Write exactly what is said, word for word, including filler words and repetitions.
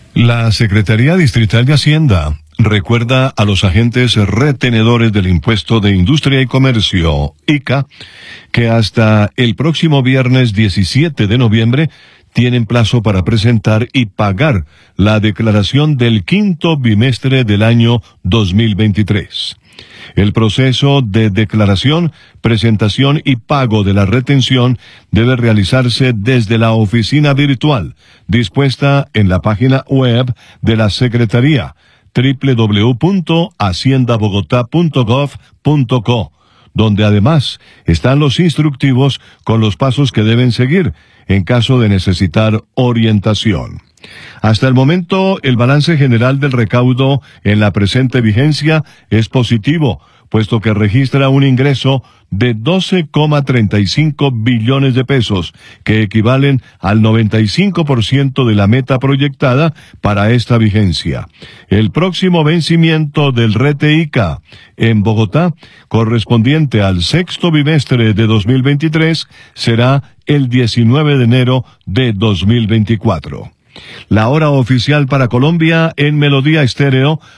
La Secretaría Distrital de Hacienda recuerda a los agentes retenedores del Impuesto de Industria y Comercio, I C A, que hasta el próximo viernes diecisiete de noviembre tienen plazo para presentar y pagar la declaración del quinto bimestre del año dos mil veintitrés. El proceso de declaración, presentación y pago de la retención debe realizarse desde la oficina virtual, dispuesta en la página web de la Secretaría, doble u doble u doble u punto hacienda bogotá punto gov punto co, donde además están los instructivos con los pasos que deben seguir en caso de necesitar orientación. Hasta el momento, el balance general del recaudo en la presente vigencia es positivo, puesto que registra un ingreso de doce coma treinta y cinco billones de pesos, que equivalen al noventa y cinco por ciento de la meta proyectada para esta vigencia. El próximo vencimiento del RETE I C A en Bogotá, correspondiente al sexto bimestre de dos mil veintitrés, será el diecinueve de enero de dos mil veinticuatro. La hora oficial para Colombia en Melodía Estéreo